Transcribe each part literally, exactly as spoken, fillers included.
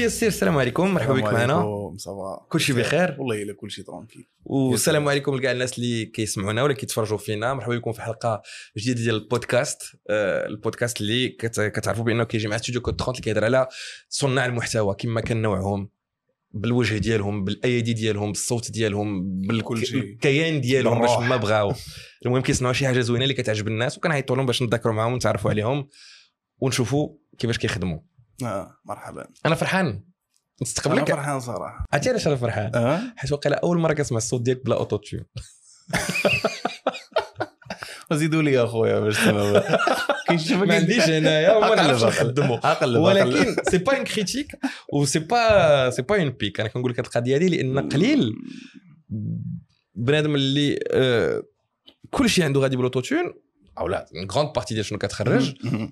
ياسر السلام عليكم، مرحبا بك معنا. كلشي بخير والله الا كلشي طرونكيل. والسلام عليكم لكاع الناس اللي كيسمعونا ولا كيتفرجوا فينا. مرحبا بكم في حلقه جديده ديال البودكاست. آه البودكاست اللي كتعرفوا بانه كيجي مع ستوديو كود ثلاثين اللي كيهضر على صناع المحتوى كما كنوعهم بالوجه ديالهم، بالايدي ديالهم، بالصوت ديالهم، بالكيان ديالهم باش ما بغاو. المهم كيصنعوا شي حاجه زوينه اللي كتعجب الناس وكنعيطوا لهم باش نذكروا معاهم ونتعرفوا عليهم ونشوفوا كيفاش كيخدموا. اه مرحبا. انا فرحان نستقبلك. انا فرحان صراحه. عرفتي علاش انا فرحان؟ أه؟ حيت وقيله اول مره كنسمع الصوت ديالك بلا اوتو تيون. وزيدوا لي اخويا باش تسمع. كاين شي ما عنديش هنايا وما نعرفش نخدمو، ولكن سي با ان كريتيك و سي با سي با اون بيك. انا كنقول لك هاد القضيه هذه لان قليل بنادم اللي آه كل شيء عنده غادي بالاوتو تيون او لا اون غراند بارتي ديال شنو كتخرج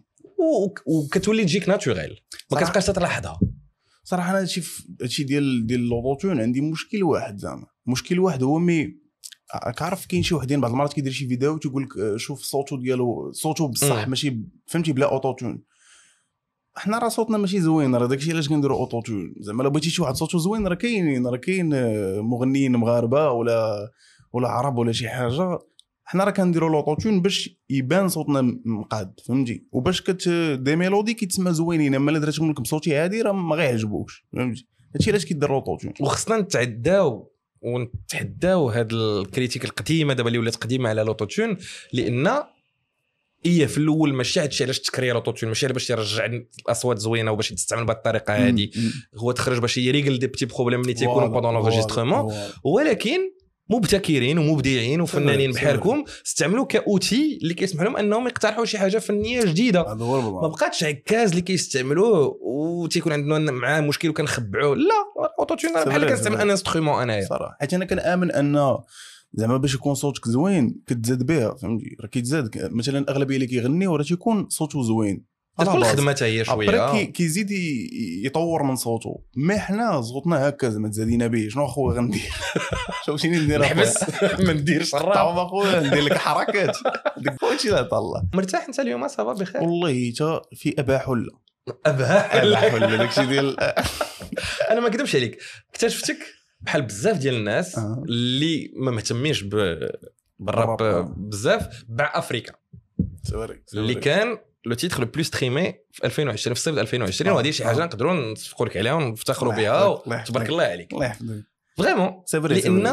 وكتولي تجيك ناتوريل ما كتبقاش تلاحظها. صراحه انا هادشي هادشي ديال ديال الاوتوتون عندي مشكل واحد، زعما مشكل واحد هو مي كعرف كاين شي وحدين بعض المرات كيدير شي فيديو تيقول لك شوف صوتو ديالو صوتو بصح ماشي فهمتي بلا اوتوتون. احنا راه صوتنا ماشي زوين، راه داكشي علاش كنديروا اوتوتون. زعما لو بغيتي شي واحد صوتو زوين راه كاينين، راه كاين مغنيين مغاربه ولا ولا عرب ولا شي حاجه. حنا راه كنديروا لوطوتون باش يبان صوتنا مقاد فهمتي، وباش كت دي ميلودي كيتسمى زوينين. اما الا درتهم لكم بصوتي عادي راه ما غيعجبوكش فهمتي. هادشي علاش كيدير لوطوتون. وخصنا نتعداو ونتحداو هاد الكريتيك القديمه دابا اللي ولات قديمه على لوطوتون، لان هي في الاول ماشي هادشي علاش تكري لوطوتون، ماشي باش يرجع الاصوات زوينه وباش تستعمل بهذه الطريقه هذه، هو تخرج باش يريغل دي بتي بروبليم اللي تيكونوا بوندون لونجسترمون. ولكن مبتكرين ومبدعين وفنانين بحالكم استعملوا كاوتي اللي كيسمح لهم انهم يقترحوا شي حاجه فنيه جديده. ما بقاتش عكاز اللي كيستعملوه وتيكون عندنا معاه مشكل وكنخبعوه. لا اوتوتون بحال كنستعمل ان انسترومون انايا صراحه، حيت انا كنامن ان زعما باش يكون صوتك زوين كتزاد بها فهمتي. راه كيتزاد مثلا الاغلبيه اللي كيغنيو راه تيكون صوته زوين، تكون الخدمه حتى هي شويه كي كيزيد يطور من صوته. ما حنا زغطنا هكا زعما تزادينا به. شنو اخويا غندير؟ شوفيني ندير نحبس ما نديرش الراب اخويا، ندير لك حركات داك كلشي لا طلع. مرتاح انت اليوم؟ صافا بخير والله حتى في اباح حله اباح حله داكشي ديال انا ما كذبش عليك، اكتشفتك بحال بزاف ديال الناس أه. اللي ما مهتمينش بالراب بزاف مع افريكا سوري اللي كان لو تيتر لو بلو ستريمي في ألفين وعشرين في الصيف ألفين وعشرين. وهذه شي حاجه نقدروا نتفقوا لك عليها ونفتخروا بها تبارك الله عليك. الله يحفظك فريمون، لان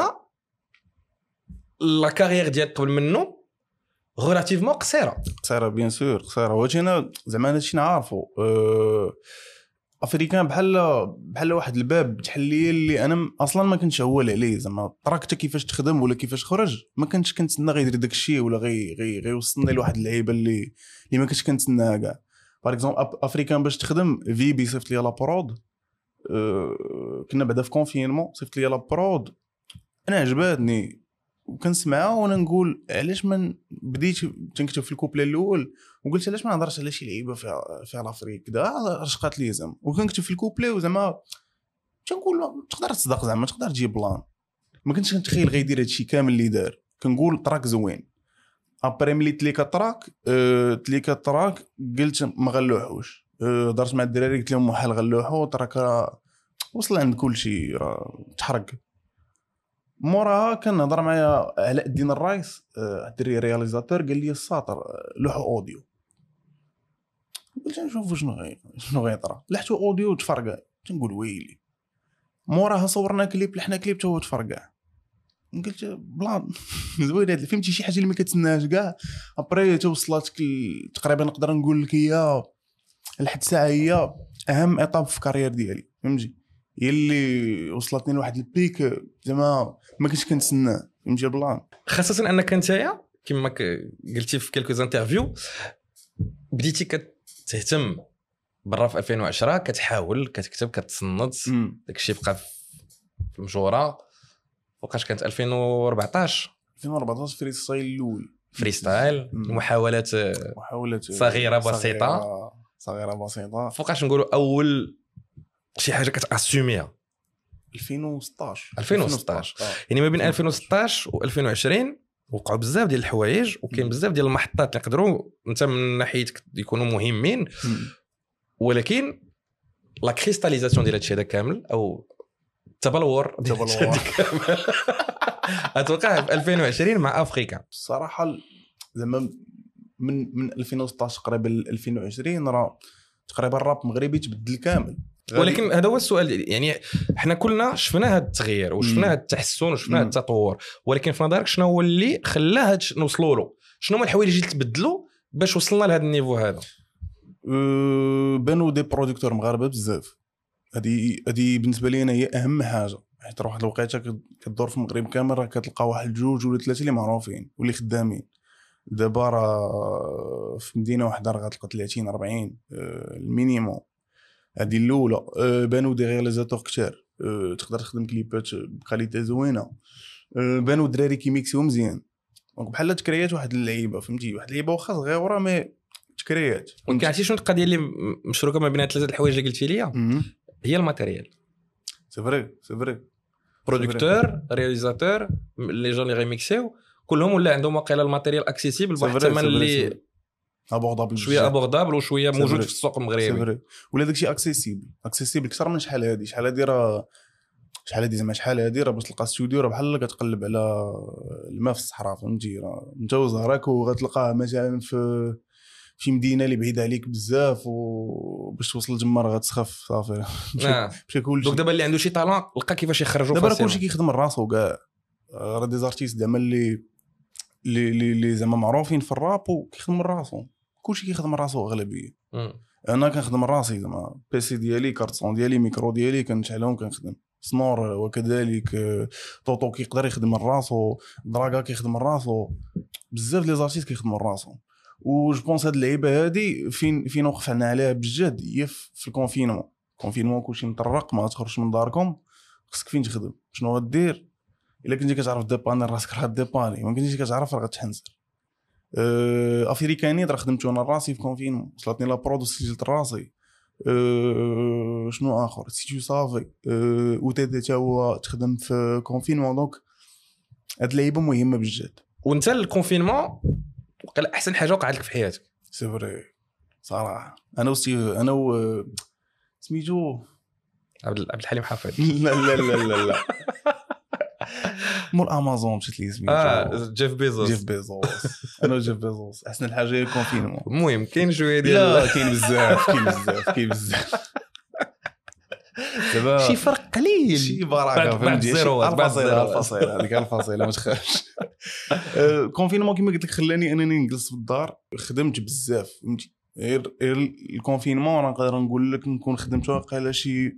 لا كارير ديالك قبل منه غولاتيفمون قصيره قصيره بيان سور قصيره. واش انا زعما هادشي نعرفو أه... افريكان بحال بحال واحد الباب تحليه اللي انا اصلا ما كنتش هوال عليه. زعما طراكته كيفاش تخدم ولا كيفاش خرج ما كنتش كنتسنى غيدير داك الشيء ولا غي غي غيوصلني لواحد اللعيبه اللي اللي ما كنتش كنتسناها كاع. باغ اكزومبل افريكان باش تخدم في بي صيفط لي لا برود. أه... كنا بعدا في كونفينمون صيفط لي لا برود انا عجباتني وكنسمعها وانا نقول علاش ما بديت تنكتب في الكوبلي الاول وقلت علاش ما نهضرش على شي لعيبه في في الافريق كذا رشقات لي زعما. وكنكتب في الكوبلي وزعما تنقول تقدر تصدق زعما تقدر تجيب بلان. ما كنتش كنتخيل غيدير هادشي كامل اللي دار. كنقول تراك زوين ابري ملي تليكا تراك أه تليكا تراك قلت ما غنلوحوش. هضرت أه مع الدراري قلت لهم محال غنلوحو تراك وصل عند كل شيء راه تحرق. موراها كنهضر معايا علاء الدين الرايس الدري رياليزاتور قال لي الساطر لوحو اوديو. قلت نشوفوا شنو غي شنو غيطرا. لحتو اوديو تفرقع تنقول ويلي. موراها صورنا كليب لحنا كليب تو تفرقع. قلت بلان زوين هذا فهمتي شي حاجه اللي ما كتسناهاش كاع. ابري توصلاتك تقريبا نقدر نقول لك هي لحد ساعه هي اهم ايطاب في كارير ديالي فهمتي. هي اللي وصلتني لواحد البيك زعما ما كنتش كنتسنى فهمتي البلان. خاصه انك نتايا كما قلتي في كلكو انترفيو بديتي كتهتم برا في ألفين وعشرة، كتحاول كتكتب كتصنت داكشي بقى في المجوره. وقاش كانت ألفين وأربعطاش ألفين وأربعطاش فري ستايل الاول فري ستايل محاولات محاولات صغيره بسيطه صغيره بسيطه. فوقاش نقولوا اول شي حاجه كتاسوميها ألفين وستطاش ألفين وستطاش يعني ما بين ألفين وستطاش وألفين وعشرين وقعوا بزاف ديال الحوايج وكاين بزاف ديال المحطات اللي يقدروا انت من ناحيتك يكونوا مهمين. ولكن لا كريستاليزاسيون ديال هادشي هذا كامل او التبلور ديال هادشي هذا كامل اتوقع في ألفين وعشرين مع افريكا الصراحه زعما من من ألفين وستطاش تقريبا ل ألفين وعشرين راه تقريبا الراب المغربي تبدل كامل. ولكن هذا هو السؤال، يعني احنا كلنا شفنا هذا التغيير وشفنا هذا التحسن وشفنا هذا التطور، ولكن في نظرك شنو هو اللي خلى هذا نوصلوا له؟ شنو هما الحوايج اللي تبدلوا باش وصلنا لهذا النيفو هذا؟ أه بانوا دي برودكتور مغاربه بزاف. هذه هذه بالنسبه لي انا هي اهم حاجه، حيت راه واحد الوقيته كدور في المغرب كامل راه كتلقى واحد جوج ولا ثلاثه اللي معروفين واللي خدامين. دابا راه في مدينه واحده راه غتلقى ثلاثين أربعين أه المينيموم. هذه الاولى. أه بانوا دي رياليزاتور كثار، أه تقدر تخدم كليبات بكاليتي زوينه. أه بانوا دراري كيميكسيو مزيان، دونك بحال تكريات واحد اللعيبه فهمتي، واحد اللعيبه واخا صغيره مي تكريات. ولكن عرفتي شنو القضيه اللي مشروكه ما بين ثلاثه الحوايج اللي قلتي لي؟ هي الماتيريال. سي فري سي فري برودكتور رياليزاتور لي جون لي ريميكسيو كلهم ولا عندهم واقيلا الماتيريال اكسيسيبل بواحد الثمن اللي ابوردابل شويه ابوردابل وشويه موجود في السوق المغربي. ولا داكشي اكسيسيبل اكسيسيبل اكثر من شحال هادي شحال هادي راه شحال هادي زعما شحال هادي راه باش تلقى ستوديو راه بحال كتقلب على الماء في الصحراء فهمتي. راه انت وزهرك وغتلقاه مثلا في شي مدينه اللي بعيده عليك بزاف وباش توصل تما راه غتسخف صافي. ماشي كلشي. دونك دابا اللي عنده شي طالون لقى كيفاش يخرجوا دابا كلشي كيخدم راسو كاع. راه دي زارتيست زعما اللي اللي اللي زعما معروفين في الراب وكيخدموا راسو. كلشي كيخدم راسو اغلبيه. انا كنخدم راسي زعما بيسي ديالي كارطون ديالي ميكرو ديالي كنشعلهم كنخدم سنور وكذلك طوطو كيقدر يخدم راسو دراغا كيخدم راسو بزاف لي زارتيست كيخدموا راسو. و جو بونس هاد اللعيبه هادي فين فين وقفنا عليها بجد هي في الكونفينمون. الكونفينمون كلشي مطرق ما تخرجش من داركم خصك فين تخدم شنو غدير. الا كنتي كتعرف ديباني راسك راه ديباني ما كنتيش كتعرف راه غتحنزر. أه افريكانيت راه خدمت انا راسي في كونفينمون وصلتني لا برود وسجلت راسي. أه شنو اخر سيتو صافي أه وتي تا هو تخدم في كونفينمون. دونك هاد اللعيبه مهمه بجد. وانت الكونفينمون وقال احسن حاجه وقعت لك في حياتك؟ سي فري صراحه انا وستي انا و سميتو عبد الحليم حافظ. لا لا لا لا لا مول امازون مشيت لي سميتو اه جيف بيزوس. جيف بيزوس انا وجيف بيزوس احسن حاجه هي الكونفينمون. المهم كاين شويه ديال لا كاين بزاف كاين بزاف كاين بزاف دابا شي فرق قليل شي بركه بعد زيرو الفاصله الفاصله هذيك الفاصله ما تخافش. الكونفينمون كما قلت لك خلاني انني نجلس في الدار خدمت بزاف فهمتي. غير الكونفينمون نقدر نقول لك نكون خدمت واقيلا شي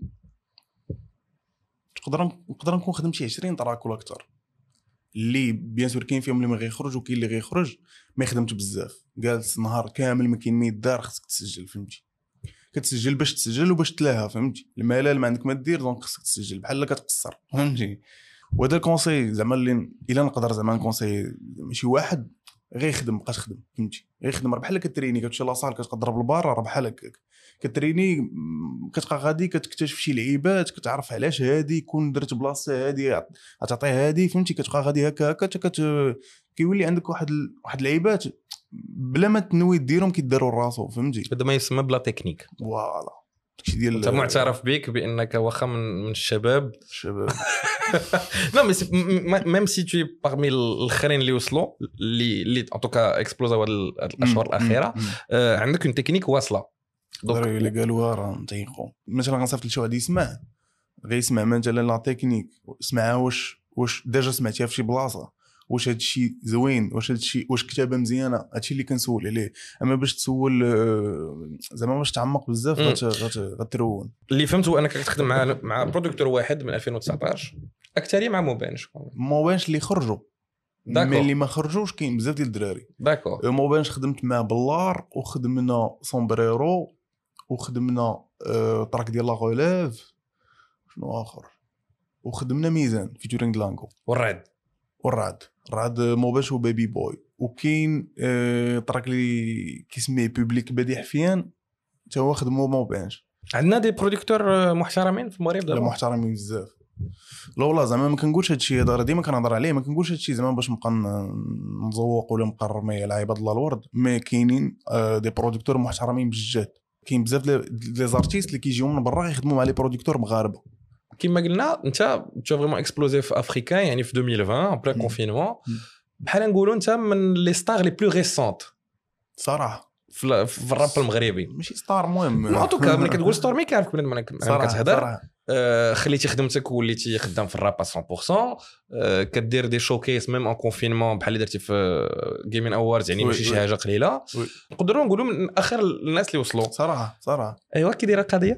نقدر نقدر نكون خدمت شي عشرين تراك ولا اكثر اللي بيان سور كاين فيهم اللي ما غيخرج وكاين اللي غيخرج. ما خدمت بزاف جالس نهار كامل ما كاين ما يدار خصك تسجل فهمتي. كتسجل باش تسجل وباش تلاها فهمتي. الملل ما عندك ما دير دونك خصك تسجل بحال كتقصر فهمتي. وهذا الكونساي زعما اللي الا نقدر زعما نكونساي شي واحد غير يخدم بقى تخدم فهمتي. غير يخدم راه بحال كتريني كتمشي لاصال كتضرب البار راه بحال هكاك كتريني كتبقى غادي كتكتشف شي لعيبات كتعرف علاش هادي كون درت بلاصه هادي غتعطيه هادي فهمتي. كتبقى غادي هكا هكا كت كيولي عندك واحد ال... واحد اللعيبات بلا ما تنوي ديرهم كيداروا راسو فهمتي. هذا ما يسمى بلا تكنيك. فوالا داكشي ديال انت معترف بك بانك واخا من من الشباب الشباب لا مي ميم سي تو باغمي الاخرين اللي وصلوا اللي اللي ان توكا اكسبلوزا هاد الاشهر الاخيره عندك اون تكنيك واصله. دونك اللي قالوها راه نطيقوا مثلا غنصيفط لشي واحد يسمع غيسمع مثلا لا تكنيك سمعها واش واش ديجا سمعتيها في شي بلاصه واش هاد الشيء زوين واش هاد الشيء واش كتابه مزيانه. هادشي اللي كنسول عليه. اما باش تسول زعما باش تعمق بزاف غترون. اللي فهمت هو انك كتخدم مع مع برودكتور واحد من ألفين وتسعطاش اكثريه مع موبانش موبانش اللي خرجوا مي اللي ما خرجوش كاين بزاف ديال الدراري. داكور موبانش خدمت مع بلار وخدمنا سومبريرو وخدمنا طراك ديال لا غوليف شنو اخر وخدمنا ميزان فيتورينغ لانغو والرعد والرعد الرعد موباش وبيبي بوي. وكاين اه طراك لي كيسميه بوبليك بديع حفيان حتى هو خدمو موبانش. عندنا دي برودكتور محترمين في المغرب دابا محترمين بزاف. لا والله زعما ما كنقولش هادشي هذا ديما كنهضر عليه ما كنقولش هادشي زعما باش نبقى نزوق ولا نقرر مي على عباد الله الورد. مي كاينين اه دي برودكتور محترمين بجد كاين بزاف لي زارتيست اللي كيجيو من برا يخدموا مع لي بروديكتور مغاربه. كما قلنا انت تو فريمون اكسبلوزي في افريكا يعني في ألفين وعشرين بري كونفينمون بحال نقولوا انت من لي ستار لي بلو ريسونت صراحه في في الراب المغربي. ماشي ستار المهم ان توكا ملي كتقول ستار مي كيعرفك بنادم ملي كتهضر. آه خليتي خدمتك وليتي خدام في الراب مية بالمية. آه كدير دي شوكيس ميم ان كونفينمون بحال اللي درتي في جيمين اووردز يعني ماشي شي حاجه قليله. نقدروا نقولوا من اخر الناس اللي وصلوا صراحه صراحه. ايوا كي دايره القضيه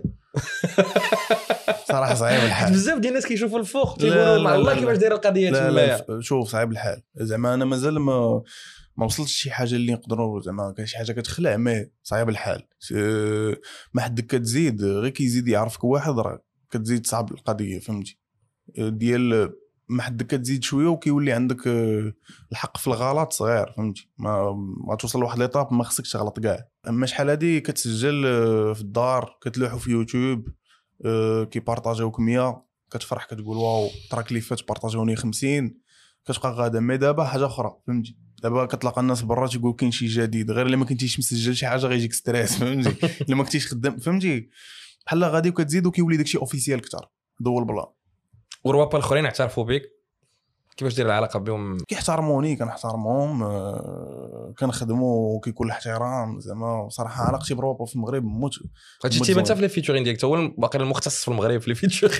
صراحه صعيب الحال. بزاف ديال الناس كيشوفوا الفوق تيقولوا مع الله كيفاش دايره القضيه تمايا. شوف صعيب الحال زعما انا مازال ما ما وصلتش شي حاجه اللي نقدروا زعما شي حاجه كتخلع مي صعيب الحال. ما حدك كتزيد غير كيزيد يعرفك واحد راه كتزيد تصعب القضيه فهمتي ديال ما حدك كتزيد شويه وكيولي عندك الحق في الغلط صغير فهمتي ما ما توصل لواحد ليطاب ما خصكش تغلط كاع. اما شحال هادي كتسجل في الدار كتلوحوا في يوتيوب كي بارطاجيوك مية كتفرح كتقول واو التراك اللي فات بارطاجيوني خمسين كتبقى غادا. مي دابا حاجه اخرى فهمتي دابا كتلقى الناس برا تيقول كاين شي جديد غير الا ما كنتيش مسجل شي حاجه غيجيك ستريس فهمتي الا ما كنتيش خدام فهمتي بحال غادي وكتزيد وكيولي داكشي اوفيسيال كثر دو البلان. والروابا الاخرين اعترفوا بك كيفاش داير العلاقه بهم؟ كيحترموني كنحترمهم أه كنخدموا وكيكون الاحترام زعما صراحه علاقتي بروابا في المغرب موت. هادشي تيبان حتى في لي فيتورين ديالك تا هو باقي المختص في المغرب في لي فيتورين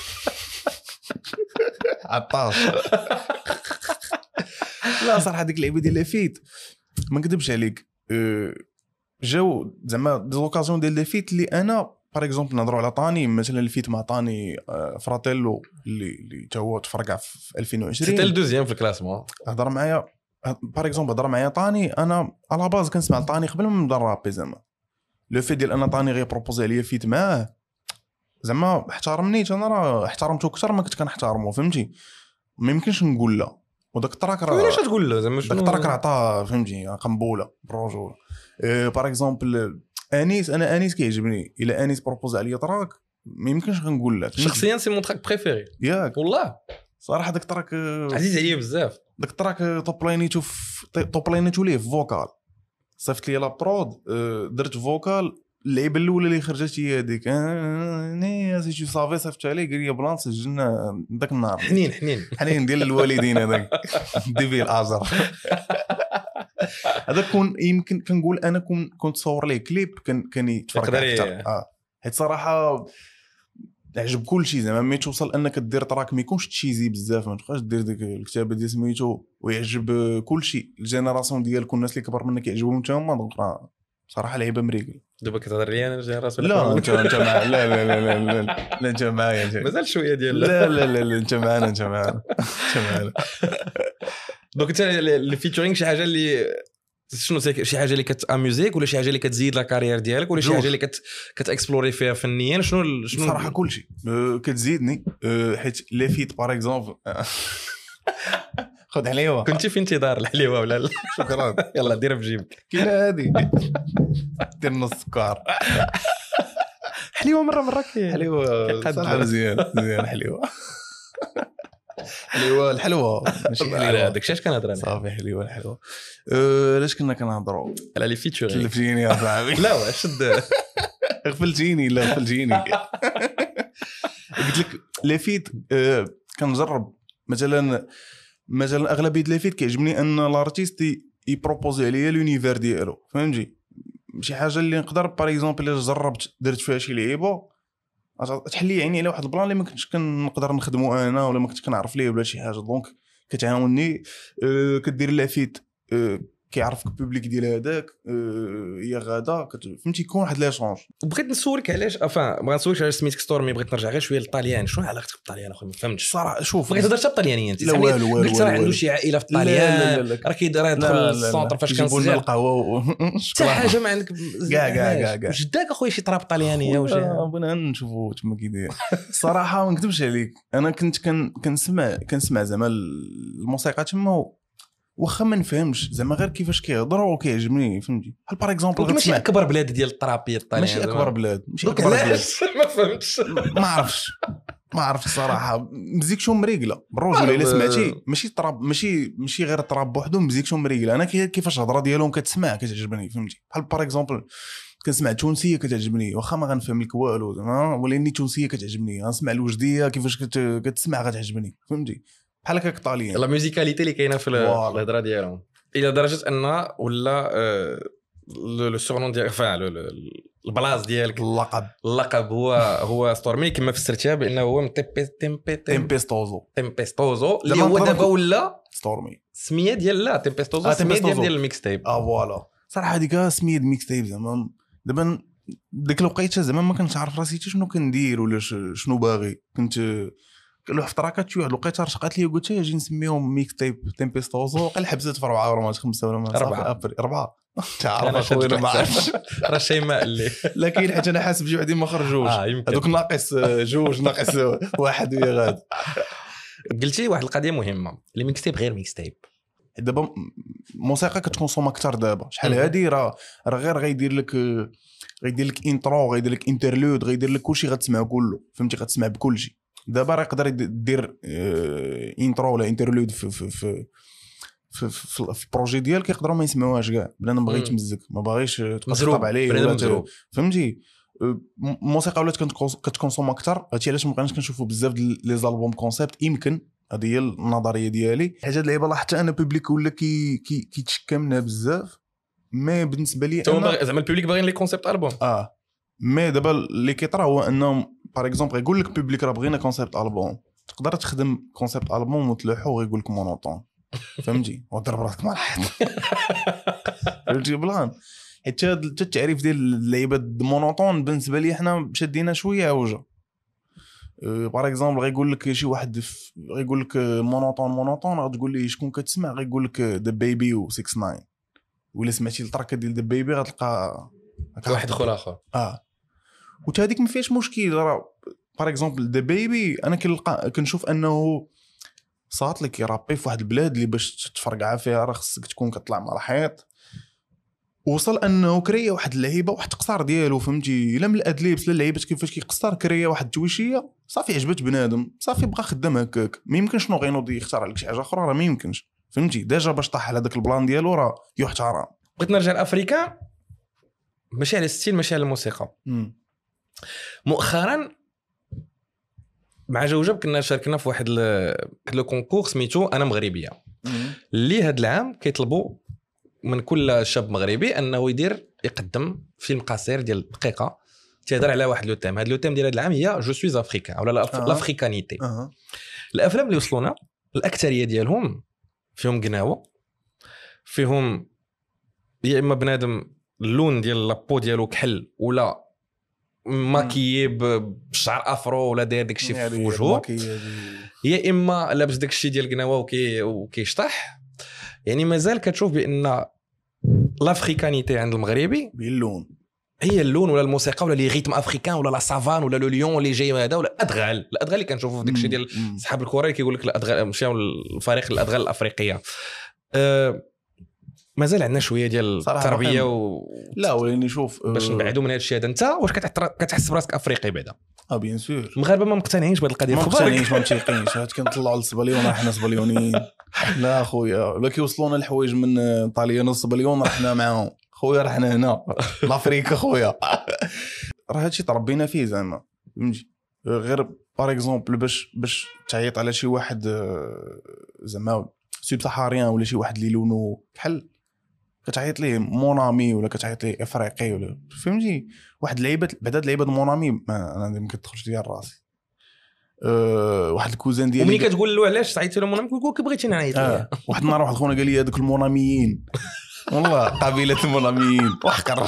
عطاش. لا صراحه ديك اللعيبه ديال لافيت ما نكذبش عليك أه جاو زعما دي لوكازيون ديال لافيت اللي انا باغ اكزومبل نهضروا على طاني مثلا الفيت مع طاني فراتيلو اللي اللي تا هو تفرقع في ألفين وعشرين حتى الدوزيام في الكلاسمون هضر معايا باغ اكزومبل هضر معايا طاني انا على باز كنسمع طاني قبل ما نبدا الراب زعما لو في ديال انا طاني غير بروبوزي عليا فيت معاه زعما احترمني انا راه احترمته اكثر ما كنت كنحترمه فهمتي ما يمكنش نقول لا وداك التراك راه علاش تقول له زعما داك التراك راه عطاه فهمتي قنبوله بالرجوله. باغ اكزومبل انيس انا انيس كيعجبني الا انيس بروبوز عليا تراك ما يمكنش غنقول لك شخصيا سي مون تراك بريفيري ياك والله صراحه داك التراك عزيز عليا بزاف. داك التراك توب لاينيتو توب لاينيتو ليه فوكال صيفط لي لا برود درت فوكال اللعيبه الاولى اللي خرجت هي هذيك ني سي صافي صيفط عليه قال لي بلان سجلنا داك النهار حنين حنين حنين ديال الوالدين هذاك ديفي الاجر هذا كون يمكن كنقول انا كون كنت صور ليه كليب كان كان يتفرج اكثر اه حيت صراحه عجب كل شيء زعما ملي توصل انك دير تراك ما يكونش تشيزي بزاف ما تبقاش دير ديك الكتابه ديال سميتو ويعجب كل شيء الجينيراسيون ديالكم الناس اللي كبر منك يعجبهم حتى هما دونك راه صراحه لعيبه مريقل. دابا كتهضر لي انا جينيراسيون لا انت انت مع لا لا لا لا لا انت معايا مازال شويه ديال لا لا لا انت معانا انت معانا انت معانا دونك انت الفيتشرينغ شي حاجه اللي شنو شي حاجه اللي كتاموزيك ولا شي حاجه اللي كتزيد لا كارير ديالك ولا شي حاجه اللي كت كتاكسبلوري فيها فنيا شنو شنو صراحه كلشي أه كتزيدني أه حيت لي فيت باغ اكزومبل خذ حليوه كنتي في انتظار الحليوه ولا لا؟ شكرا يلا ديرها في جيبك كاينه هذه دير نص سكر حليوه مره مره كاين حليوه صراحه مزيان مزيان حليوه حليوه الحلوه ماشي حليوه هذاك الشيء كنهضر انا صافي حليوه الحلوه أه لاش كنا كنهضروا على لي فيتشر تلفتيني يا صاحبي لا واش شد غفلتيني لا غفلتيني قلت لك لي فيت أه كنجرب مثلا مثلا اغلبيه لي فيت كيعجبني ان الارتيست يبروبوزي عليا لونيفير ديالو فهمتي شي حاجه اللي نقدر باغ اكزومبل الا جربت درت فيها شي لعيبه تحلي عيني على واحد البلان اللي ما كنتش كنقدر نخدمه انا ولا ما كنتش كنعرف ليه ولا شي حاجه دونك كتعاونني أه كدير لافيت أه كيعرفك البوبليك ديال هذاك أه هي غادا فهمتي يكون واحد لاشونج. بغيت نسولك علاش افا بغيت نسولك على سميتك ستورمي بغيت نرجع غير شويه للطاليان شنو علاقتك بالطاليان اخويا ما فهمتش صراحه شوف بغيت تهضر حتى بالطاليانيه انت لا والو والو قلت راه عنده شي عائله في الطاليان راه كيدير يدخل للسونتر فاش كنسجل يجيبوا القهوه حتى حاجه ما عندك كاع كاع كاع جداك اخويا شي طراب طاليانيه واش بغينا نشوفوا تما كيدير الصراحه ما نكذبش عليك انا كنت كنسمع كنسمع زعما الموسيقى تما واخا ما نفهمش زعما غير كيفاش كيهضروا وكيعجبني فهمتي بحال باغ اكزومبل ماشي اكبر بلاد ديال الطرابيه الطاليان ماشي اكبر بلاد ماشي اكبر بلاد ما فهمتش ما عرفتش ما عرفتش الصراحه مزيكشو مريقله بالرجل الا سمعتي ماشي طراب ماشي ماشي غير الطراب بوحدو مزيكشو مريقله انا كيفاش الهضره ديالهم كتسمع كتعجبني فهمتي بحال باغ اكزومبل كنسمع تونسيه كتعجبني واخا ما غنفهم لك والو زعما ولاني تونسيه كتعجبني غنسمع الوجديه كيفاش كت... كتسمع غتعجبني فهمتي بحال هكاك طاليين لا ميوزيكاليتي اللي كاينه في الهضره ديالهم الى درجه ان ولا لو سورنون ديال فاعل البلاص ديالك اللقب اللقب هو هو ستورمي كما فسرتيها بانه هو من تيمبي تيمبي تيمبيستوزو تيمبيستوزو اللي هو دابا ولا ستورمي سميه ديال لا تيمبيستوزو آه سميه ديال ديال الميكس تيب اه فوالا صراحه هذيك سميه الميكس تيب زعما دابا ديك الوقيته زعما ما كنتش عارف راسي حتى شنو كندير ولا شنو باغي كنت كان واحد الطراكات شي واحد الوقيته رشقات لي وقلت اجي نسميهم ميكس تيب تيمبيستوزو قال حبست في أربعة ولا خمسة ولا ما أربعة أربعة تعرف اخويا ما عرفتش راه شيماء اللي لكن حيت انا حاسب شي وحدين ما خرجوش هذوك ناقص جوج ناقص واحد ويا غاد قلتي واحد القضيه مهمه اللي ميكس تيب غير ميكس تيب دابا الموسيقى كتكونسوم اكثر دابا شحال هادي راه راه غير غيدير لك غيدير لك انترو غيدير لك انترلود غيدير لك كلشي غتسمع كله فهمتي غتسمع بكلشي دابا راه يقدر يدير انترو ولا انترلود في في في في, في, في البروجي ديالك يقدروا ما يسمعوهاش كاع بلان بغيت تمزك ما باغيش تقطب عليه ولا فهمتي الموسيقى ولات كتكونسوم اكثر هادشي علاش ما بقيناش كنشوفوا بزاف لي زالبوم كونسيبت يمكن هذه هي النظريه ديالي حاجه اللعيبه لاحظت انا بوبليك ولا كي كي كيتشكى منها بزاف مي بالنسبه لي انا زعما البوبليك باغيين لي كونسيبت البوم اه مي دابا اللي كيطرا هو انهم باغ اكزومبل يقول لك بوبليك راه بغينا كونسيبت البوم تقدر تخدم كونسيبت البوم وتلوحو ويقول لك مونوتون فهمتي وضرب راسك مع الحيط فهمتي بلان حيت هذا التعريف ديال اللعيبه مونوتون بالنسبه لي حنا شدينا شويه عوجه باغ اكزومبل غيقول لك شي واحد غيقول لك مونوتون مونوتون غتقول لي شكون كتسمع غيقول لك ذا بيبي و ستة تسعة ولا سمعتي التراك ديال ذا بيبي غتلقى واحد اخر اخر اه وتا هذيك ما فيهاش مشكل راه باغ اكزومبل ذا بيبي انا كنلقى كنشوف انه صات لك يرابي في واحد البلاد اللي باش تفرقع فيها راه خصك تكون كطلع مع الحيط وصل انه كريه واحد اللعيبه واحد القصار ديالو فهمتي الا من الادليبس للعيبه كيفاش كيقصر كريه واحد التويشيه صافي عجبت بنادم صافي بقى خدام هكاك ما يمكنش نو غينوض يختار لك شي حاجه اخرى راه ما يمكنش فهمتي ديجا باش طاح على داك البلان ديالو راه يحترم بغيت نرجع لافريكا ماشي على الستيل ماشي على الموسيقى م. مؤخرا مع جوجب كنا شاركنا في واحد لو كونكور سميتو انا مغربيه اللي هاد العام كيطلبوا من كل شاب مغربي انه يدير يقدم فيلم قصير ديال دقيقه تيهضر على واحد لو تيم هاد لو تيم ديال هاد العام هي جو سويز افريكان ولا لافريكانيتي أه. الافلام اللي وصلونا الاكثريه ديالهم فيهم قناوه فيهم يا اما بنادم اللون ديال لابو ديالو كحل ولا ماكيي بشعر افرو ولا داير داكشي في وجهه يا اما لابس داكشي ديال قناوه وكي وكيشطح يعني مازال كتشوف بان لافريكانيتي عند المغربي باللون هي اللون ولا الموسيقى ولا لي ريتم افريكان ولا لا سافان ولا لو ليون اللي جاي هذا ولا الادغال الادغال اللي كنشوفوا في داكشي ديال صحاب الكره كيقول لك الادغال مشاو الفريق الادغال الافريقيه أه مازال عندنا شويه ديال التربيه و... لا ولاني شوف باش نبعدوا من هذا الشيء هذا انت واش كتحس براسك افريقي بعدا اه بيان سور المغاربه ما مقتنعينش بهذه القضيه ما مقتنعينش ما متيقينش هاد كنطلعوا للصبليون راه حنا صبليونيين لا خويا ولا كيوصلونا الحوايج من طاليان الصبليون راه حنا معاهم خويا راه حنا هنا لافريكا خويا راه هادشي تربينا فيه زعما فهمتي غير باغ اكزومبل باش باش تعيط على شي واحد زعما سوب ساحاريان ولا شي واحد اللي لونه كحل كتعيط ليه مونامي ولا كتعيط ليه افريقي ولا فهمتي واحد اللعيبه بعدا اللعيبه مونامي انا ما كتدخلش ديال راسي أه واحد الكوزان ديالي وملي كتقول له علاش تعيط له مونامي كيقول لك بغيتي نعيط ليه آه. واحد النهار واحد خونا قال لي هذوك الموناميين والله قبيله الموناميين وحكر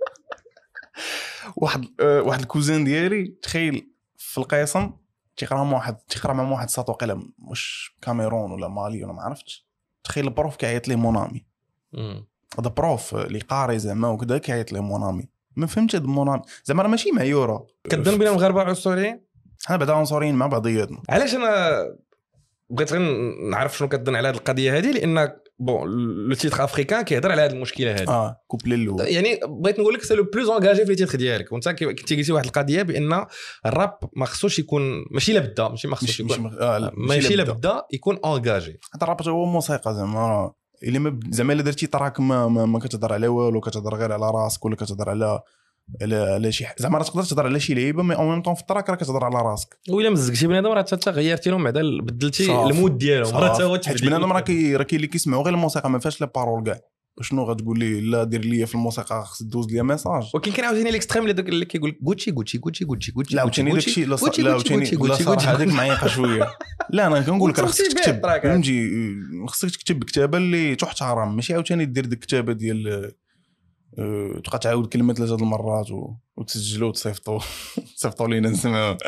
واحد أه واحد الكوزان ديالي تخيل في القسم تيقرا مع واحد تيقرا مع واحد ساط وقيله واش كاميرون ولا مالي ولا ما عرفتش تخيل البروف كيعيط ليه مونامي هذا بروف اللي قاري زعما وكذا كيعيط ليه مونامي ما فهمتش هذا مونامي زعما راه ماشي معيوره كدن بين المغاربه والعنصريين حنا بعدا عنصريين مع بعضياتنا علاش انا بغيت غير نعرف شنو كدن على هذه القضيه هذه لان بون لو تيتر افريكان كيهضر على هذه المشكله هذه اه كوبلي الاول يعني بغيت نقول لك سي لو بلوز انغاجي في التيتر ديالك وانت كنتي قلتي واحد القضيه بان الراب ما خصوش يكون ماشي لا بدا ماشي ما خصوش يكون ماشي, آه ماشي لا بدا يكون انغاجي حتى الراب هو موسيقى زعما الا ما زعما الا درتي تراك ما ما, ما كتهضر على والو كتهضر غير على راسك ولا كتهضر على على على شي زعما راه تقدر تهضر على شي لعيبه مي اون ميم طون في التراك راه كتهضر على راسك. وإلا مزقتي بنادم راه حتى غيرتي لهم بعدا بدلتي صافي. المود ديالهم راه حتى هو حيت بنادم راه كي راه كاين اللي كيسمعوا غير الموسيقى ما فيهاش لي بارول كاع شنو غتقول لي لا دير لي في الموسيقى خص دوز لي ميساج. ولكن كاين عاوتاني ليكستريم اللي داك اللي كيقول غوتشي غوتشي غوتشي غوتشي غوتشي لا عاوتاني داكشي لا لا عاوتاني لا صراحه هذيك معيقه شويه. لا انا كنقول لك راه خصك تكتب فهمتي خصك تكتب كتابه اللي تحترم ماشي عاوتاني دير ديك الكتابه ديال أه... تبقى تعاود كلمه ثلاثه المرات و... وتسجلوا وتصيفطوا تصيفطوا لينا نسمعوا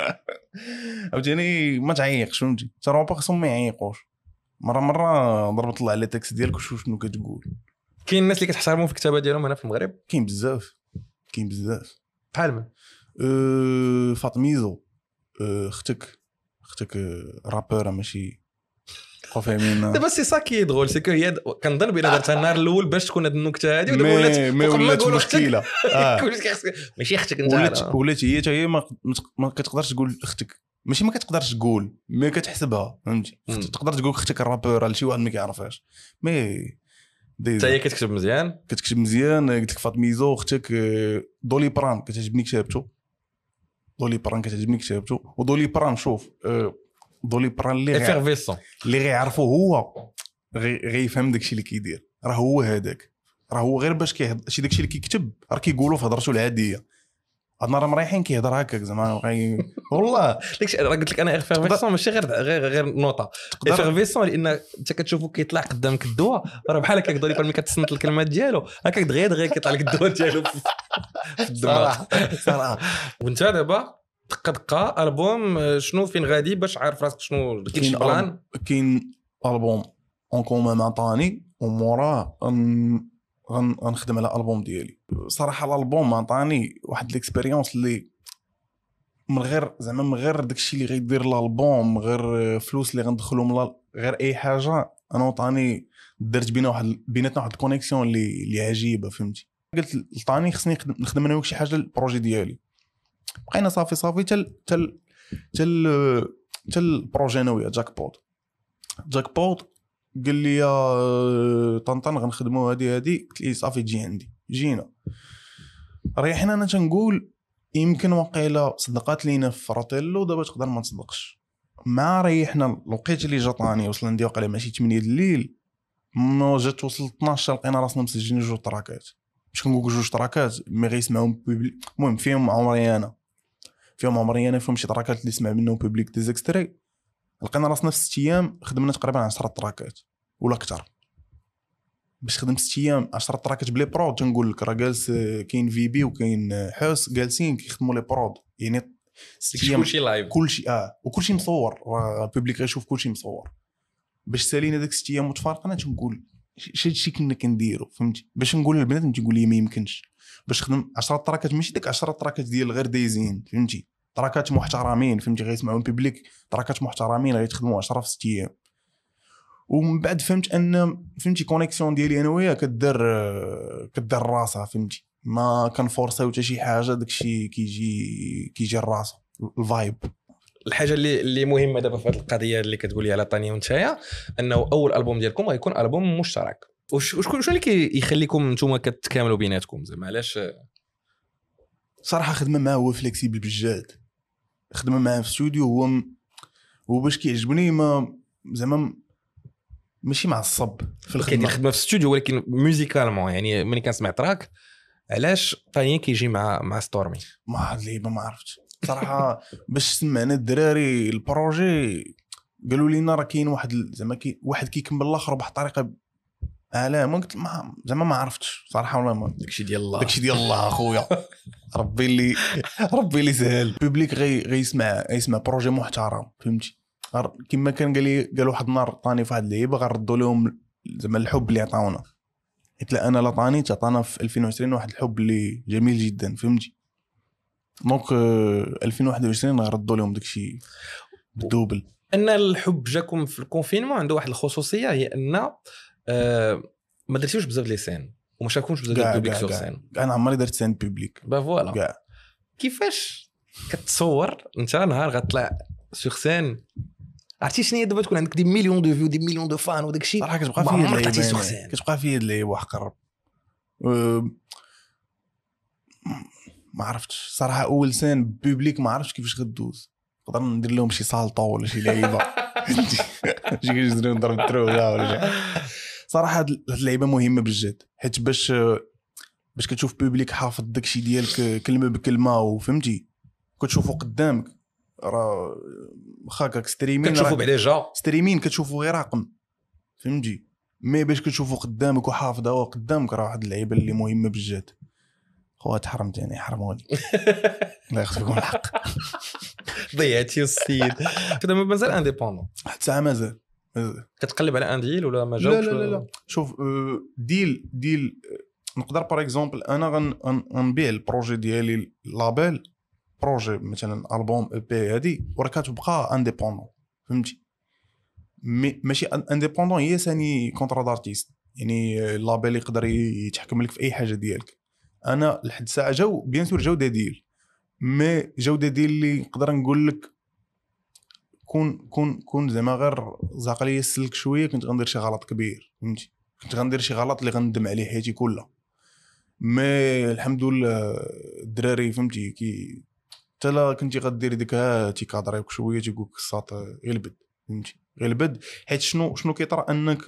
عاوتاني ما تعيقش فهمتي ترى با خصهم ما يعيقوش مره مره ضرب طلع على التكست ديالك وشوف شنو كتقول. كاين الناس اللي كتحترموا في الكتابه ديالهم هنا في المغرب كاين بزاف كاين بزاف بحال من أه... فاطميزو اختك اختك رابور ماشي فاهمين دابا سي سا كي دغول سي كو هي كنظن بان درتها النهار الاول باش تكون هاد النكته هادي ودابا ولات ما ولات مشكله ماشي اختك انت ولات ولات هي حتى هي ما كتقدرش تقول اختك ماشي ما كتقدرش تقول ما كتحسبها فهمتي تقدر تقول اختك الرابور لشي واحد ما كيعرفهاش مي حتى هي كتكتب مزيان كتكتب مزيان قلت لك فاطميزو اختك دولي بران كتعجبني كتابته دولي بران كتعجبني كتابته ودولي بران شوف دولي بران اللي افيرفيسون اللي غيعرفو هو غيفهم داكشي اللي كيدير راه هو هذاك راه هو غير باش كيهضر شي داكشي اللي كيكتب راه كيقولوا في هضرته العاديه هاد النهار مريحين كيهضر هكاك زعما غي والله داكشي راه قلت لك انا افيرفيسون ماشي غير غير غير نوطه افيرفيسون لان انت كتشوفو كيطلع قدامك الدواء راه بحال هكاك دولي بران كتصنت الكلمات ديالو هكاك دغيا دغيا كيطلع لك الدواء ديالو في الدماغ صراحه. وانت دابا دقه دقه البوم شنو فين غادي باش عارف راسك شنو كاين شي بلان كاين البوم اون كومون مع طاني وموراه غنخدم على البوم ديالي صراحه الالبوم مع طاني واحد الاكسبيريونس اللي من غير زعما من غير داكشي اللي غيدير الالبوم غير فلوس اللي غندخلهم غير اي حاجه انا وطاني درت بينا واحد بيناتنا واحد الكونيكسيون اللي اللي عجيبه فهمتي قلت لطاني خصني نخدم انا وياك شي حاجه البروجي ديالي بقينا صافي صافي تل تل تل تل بروجي نويا جاك بود جاك بود قال لي يا طنطن غنخدموا هذه هذه قلت لي صافي تجي عندي جينا ريحنا انا تنقول يمكن وقيله صدقات لينا في فراتيلو دابا تقدر ما تصدقش ما ريحنا الوقيته اللي جاطاني وصل عندي وقيله ماشي ثمانية الليل ما جات وصل اثناش لقينا راسنا مسجلين جوج تراكات باش كنقول جوج تراكات مي غيسمعهم المهم فيهم عمري انا فيهم عمري انا فيهم شي تراكات اللي سمع منهم بوبليك دي زيكستري لقينا راسنا في ست ايام خدمنا تقريبا عشرة تراكات ولا اكثر باش خدم ست ايام عشرة تراكات بلي برود تنقول لك راه جالس كاين في بي وكاين حوس جالسين كيخدموا لي برود يعني ست ايام كلشي لايف كلشي اه وكلشي مصور راه البوبليك غيشوف كلشي مصور باش سالينا داك ست ايام متفارقين تنقول شي شي كنا كنديرو فهمتي باش نقول للبنات تيقول لي ما يمكنش باش خدم عشرة تراكات ماشي ديك عشرة تراكات ديال غير دايزين فهمتي تراكات محترمين فهمتي غيسمعوا بوبليك تراكات محترمين غيتخدموا عشرة في ست ايام ومن بعد فهمت ان فهمتي كونيكسيون ديالي انا وياه كدار كدار راسها فهمتي ما كنفورسيو حتى شي حاجه داكشي كيجي كيجي الراس الفايب. الحاجه اللي اللي مهمه دابا في هذه القضيه اللي كتقولي على طاني وانتيا انه اول البوم ديالكم غيكون البوم مشترك وشكون شنو اللي كيخليكم نتوما كتكاملوا بيناتكم زعما علاش صراحه خدمه معاه هو فليكسيبل بجد خدمه معاه في الاستوديو هو م... هو باش كيعجبني ما زعما ماشي معصب في الخدمه كيدير خدمه في الاستوديو ولكن ميوزيكالمون يعني ملي كنسمع تراك علاش طاني كيجي مع مع ستورمي ما هاد اللعيبه ما عرفتش صراحه باش سمعنا الدراري البروجي قالوا لينا راه كاين واحد زعما كي واحد كيكمل الاخر بواحد الطريقه الا ما قلت ما زعما ما عرفتش صراحه ولا ما داكشي ديال الله داكشي ديال الله اخويا ربي اللي ربي اللي سهل البوبليك غي غيسمع يسمع بروجي محترم فهمتي كما كان قال لي قال واحد النهار طاني في واحد اللعيبه غنردوا لهم زعما الحب اللي عطاونا قلت له انا لا طاني تعطانا في ألفين وعشرين واحد الحب اللي جميل جدا فهمتي دونك ألفين وواحد وعشرين غردوا لهم داكشي بالدوبل. ان الحب جاكم في الكونفينمون عنده واحد الخصوصيه هي ان آه ما درتيوش بزاف لي سين وما شاركوش بزاف ديال البوبليك سور سين. انا عمري درت سين بوبليك با فوالا كاع كيفاش كتصور انت نهار غطلع سور سين عرفتي شنو هي دابا تكون عندك دي مليون دو فيو دي مليون دو فان وداك الشيء صراحه كتبقى فيا اللعيبه كتبقى فيا اللعيبه وحقر أه... ما عرفتش صراحه اول سين بوبليك ما عرفتش كيفاش غدوز. نقدر ندير لهم شي سالطو ولا شي لعيبه شي كيجرو نضرب تروغا ولا شي. صراحه هاد اللعيبه مهمه بجد حيت باش باش كتشوف بوبليك حافظ داكشي ديالك كلمه بكلمه وفهمتي كتشوفو قدامك راه خاكك ستريمين كتشوفو بعلاجه ستريمين كتشوفو غير رقم فهمتي مي باش كتشوفو قدامك وحافظها قدامك راه واحد اللعيبه اللي مهمه بجد. خوات حرمت يعني حرموني الله ياخذ فيكم الحق ضيعتي السيد. دابا مازال انديبوندون حتى ساعه مازال كتقلب على ان ديل ولا ما لا جاوبش؟ لا لا, لا. شوف ديل ديل نقدر باغ اكزومبل انا غنبيع البروجي ديالي لابيل بروجي مثلا البوم اي بي هادي وراه كتبقى انديبوندون فهمتي مي ماشي انديبوندون هي ثاني كونترا دارتيست يعني لابيل يقدر يتحكم لك في اي حاجه ديالك. انا لحد ساعه جاو بيان سور جوده ديال مي جوده ديال اللي نقدر نقول لك كون كون كون زعما غير زاق لي السلك شويه كنت غندير شي غلط كبير فهمتي كنت غندير شي غلط اللي غندم عليه حياتي كلها. مي الحمد لله الدراري فهمتي كي حتى لا كنتي غدير ديك ها تيكادريك شويه تيقولك الساط غلبد فهمتي غلبد حيت شنو شنو كيطرا انك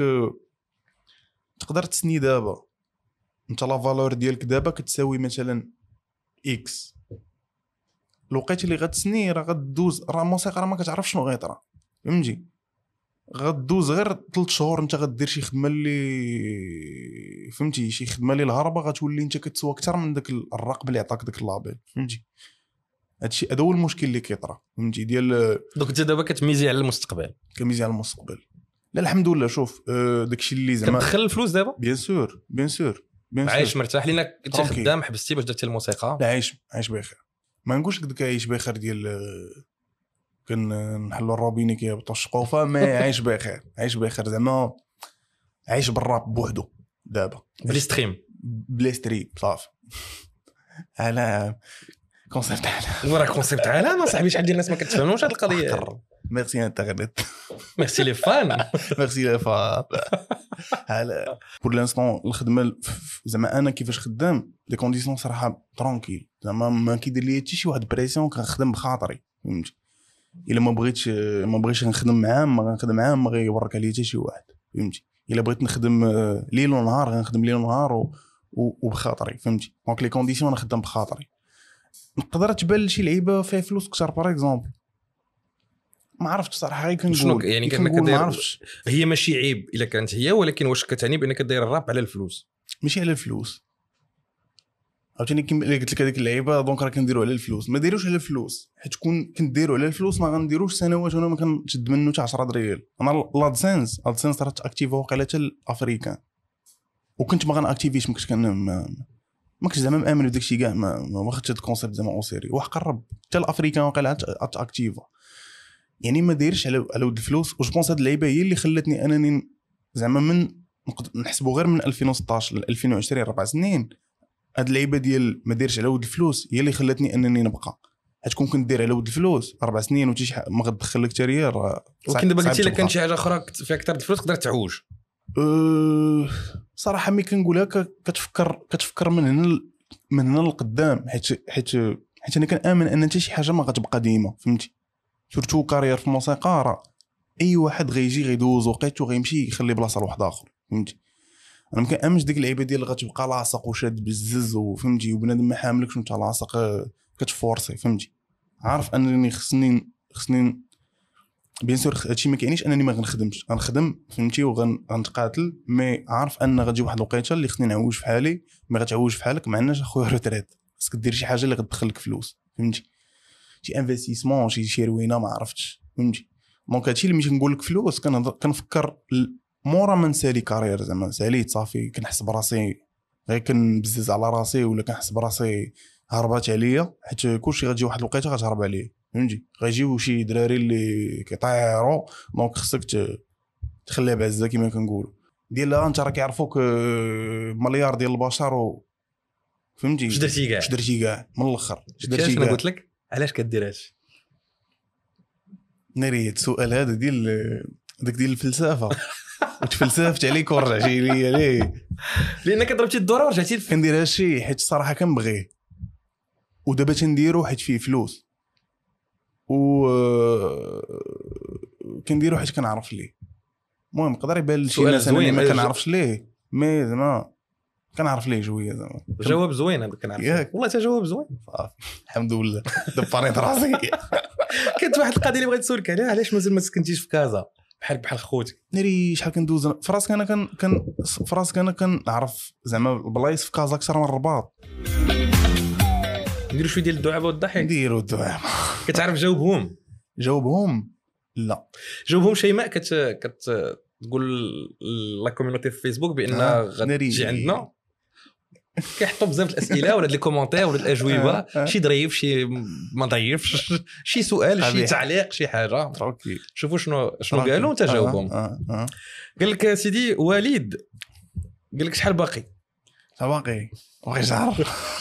تقدر تسني دابا انت لا فالور ديالك دابا كتساوي مثلا اكس الوقيته اللي غتسني راه غدوز راه الموسيقى راه ما كتعرفش شنو غيطرا فهمتي غدوز غير ثلاث شهور انت غدير شي خدمه اللي فهمتي شي خدمه اللي الهربه غتولي انت كتسوى اكثر من داك الرقم اللي عطاك داك اللابيل فهمتي. هادشي هذا هو المشكل اللي كيطرا فهمتي ديال دوك انت دابا كتميزي على المستقبل كميزي على المستقبل. لا الحمد لله شوف داكشي اللي زعما كتدخل الفلوس دابا بيان سور بيان سور عايش مرتاح لينا كنت خدام حبستي باش درتي الموسيقى لا عايش عايش بخير ما نقولش لك داك عايش بخير ديال كنحلوا الروبيني كيهبطوا الشقوفه ما عايش بخير عايش بخير زعما عايش بالراب بوحدو دابا بلي ستريم بلي ستريم صافي على كونسيبت على ورا كونسيبت على ما صاحبي شحال ديال الناس ما كتفهموش هاد القضيه. ميرسي انترنت ميرسي لي فان ميرسي لي فان على بور لانستون الخدمه زعما انا كيفاش خدام دي كونديسيون صراحه ترونكيل زعما ما كيدير لي حتى شي واحد بريسيون كنخدم بخاطري فهمتي الا ما بغيتش ما بغيتش نخدم معاه ما غنخدم معاه ما غيورك عليا حتى شي واحد فهمتي الا بغيت نخدم ليل ونهار غنخدم ليل ونهار وبخاطري فهمتي دونك لي كونديسيون انا خدام بخاطري. نقدر تبان شي لعيبه فيها فلوس كثر باغ اكزومبل ما عرفتش صراحه غير كنقول يعني كنقول ما عرفتش هي ماشي عيب الا كانت هي ولكن واش كتعني بانك داير الراب على الفلوس ماشي على الفلوس عاوتاني كيما قلت لك هذيك اللعيبه دونك راه كنديروا على الفلوس ما ديروش على الفلوس حيت كون كنديروا على الفلوس ما غنديروش سنوات وانا ما كنشد منه حتى عشرة دريال. انا لادسنس لادسنس راه اكتيفو وقيله حتى الافريكان وكنت ما غنأكتيفيش ما كنتش كان ما كنتش زعما مامن بداك الشيء كاع ما ما خدتش هذا الكونسيبت زعما او سيري واخا قرب حتى الافريكان وقيله اكتيفو يعني ما دايرش على على ود الفلوس. و جوبونس هاد اللعيبه هي اللي خلاتني انني زعما من نحسبوا غير من ألفين وستطاش ل ألفين وعشرين ربع سنين هاد اللعيبه ديال ما دايرش على ود الفلوس هي اللي خلاتني انني نبقى حيت كون كنت داير على ود الفلوس اربع سنين وتي شي ما غتدخل لك حتى ريال ولكن دابا قلتي لك كان شي حاجه اخرى فيها اكثر الفلوس تقدر تعوج أه صراحه ملي كنقولها كتفكر كتفكر من هنا من هنا لقدام حيت حيت حيت انا كنامن ان حتى شي حاجه ما غتبقى ديما فهمتي سورتو كارير في الموسيقى راه اي واحد غيجي غيدوز وقيته غيمشي يخلي بلاصه لواحد اخر فهمتي. انا ما كنامنش ديك اللعيبه ديال غتبقى لاصق وشاد بالزز وفهمتي وبنادم ما حاملكش وانت لاصق كتفورسي فهمتي. عارف انني خصني خصني بيان سور هادشي ما كيعنيش انني ما غنخدمش غنخدم فهمتي وغنتقاتل مي عارف ان غتجي واحد الوقيته اللي خصني نعوج في حالي ما غتعوج في حالك ما عندناش اخويا روتريت خصك دير شي حاجه اللي غتدخل لك فلوس فهمتي شي انفستيسمون شي شي روينه ما عرفتش فهمتي. دونك هادشي اللي ماشي نقول لك فلوس كنفكر مورا ما نسالي كارير زعما ساليت صافي كنحس براسي غير كنبزز على راسي ولا كنحس براسي هربات عليا حيت كلشي غتجي واحد الوقيته غتهرب عليه فهمتي غيجيو شي دراري اللي كيطيروا دونك خصك تخليها بعزه كما كنقولوا ديال انت راه كيعرفوك مليار ديال البشر و فهمتي اش درتي كاع اش درتي كاع من الاخر اش درتي كاع. انا قلت لك علاش كدير هادشي ناري السؤال هذا ديال داك ديال الفلسفه وتفلسفت عليك ورجعتي لي ليه لانك ضربتي الدوره ورجعتي كندير هادشي حيت الصراحه كنبغيه ودابا تنديرو حيت فيه فلوس و كنديرو حيت كنعرف ليه. المهم يقدر يبان لشي ناس انا ما كنعرفش ليه مي زعما كنعرف ليه شويه زعما. جواب زوين هذا كنعرف والله تا جواب زوين صافي الحمد لله دبريت راسي. كانت واحد القضيه اللي بغيت نسولك عليها، علاش مازال ما سكنتيش في كازا بحال بحال خوتي؟ ناري شحال كندوز في راسك انا كان كان في راسك انا كنعرف زعما البلايص في كازا اكثر من الرباط. نديروا شويه ديال الدعابه والضحك. نديروا الدعابه. كتعرف جاوبهم جاوبهم لا جاوبهم شيماء كت كت تقول لا كوميونيتي في فيسبوك بان آه. غتجي عندنا كيحطوا بزاف الاسئله ولا لي كومونتير ولا الاجوبه آه. آه. شي ظريف شي ما ظريفش شي سؤال شي تعليق شي حاجه. اوكي شوفوا شنو شنو قالوا انت جاوبهم. آه. آه. قال لك سيدي وليد قال لك شحال باقي باقي بغيت نعرف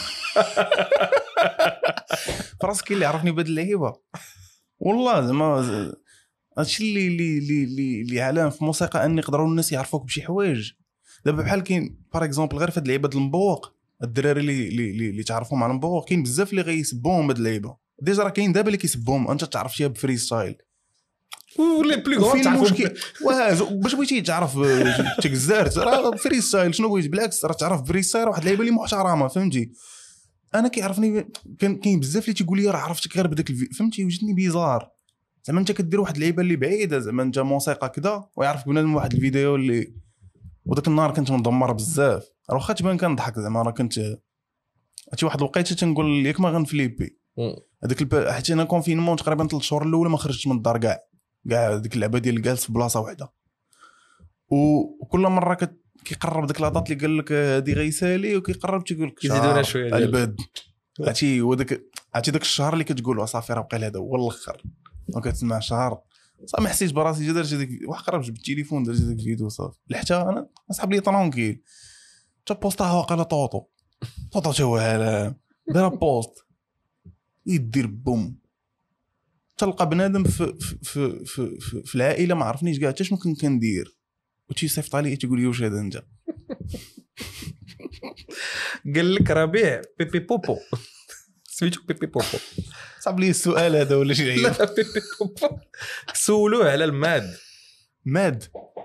فراسك اللي عرفني بهاد اللعيبه والله زعما هادشي اللي اللي اللي اللي علام في الموسيقى ان يقدروا الناس يعرفوك بشي حوايج. دابا بحال كاين باغ اكزومبل غير في هاد اللعيبه ديال المبوق الدراري اللي اللي اللي تعرفهم على المبوق كاين بزاف اللي غيسبوهم هاد اللعيبه. ديجا راه كاين دابا اللي كيسبوهم انت تعرف شي بفري ستايل ولا بلو غون تعرفوا باش بغيتي تعرف تكزارت راه فري ستايل شنو بغيتي بالعكس راه تعرف فري ستايل واحد اللعيبه اللي محترمه فهمتي. انا كيعرفني كان كاين بزاف اللي تيقول لي راه عرفتك غير بداك الفي... فهمتي وجدني بيزار زعما انت كدير واحد اللعيبه اللي بعيده زعما انت موسيقى كذا ويعرفك بنادم واحد الفيديو اللي وداك النهار كنت مدمر بزاف راه واخا تبان كنضحك زعما راه كنت شي واحد الوقيته تنقول ياك ما غنفليبي هذاك الب... حيت انا كونفينمون تقريبا ثلاث شهور الاولى ما خرجتش من الدار كاع كاع ديك اللعبه ديال جالس في بلاصه واحده وكل مره كت... كيقرب داك لاطات اللي قال لك هذه غيسالي وكيقرب تيقول لك يزيدونا شويه البد عرفتي وداك عرفتي داك الشهر اللي كتقول صافي راه بقى هذا هو الاخر وكتسمع شهر صافي حسيت براسي جا درت ديك واحد قرب جبت التليفون درت ديك الفيديو صافي حتى انا صاحب لي طرونكيل تا بوستها واقيلا طوطو طوطو تا هو على دار بوست يدير بوم تلقى بنادم في في في في, في, في العائله ما عرفنيش كاع حتى شنو كنت كندير وتيصيفط عليه تيقول لي واش هذا انت قال لك ربيع بيبي بوبو سميتو بيبي بوبو صعب لي السؤال هذا ولا شي عيب لا بيبي بوبو سولوه على الماد ماد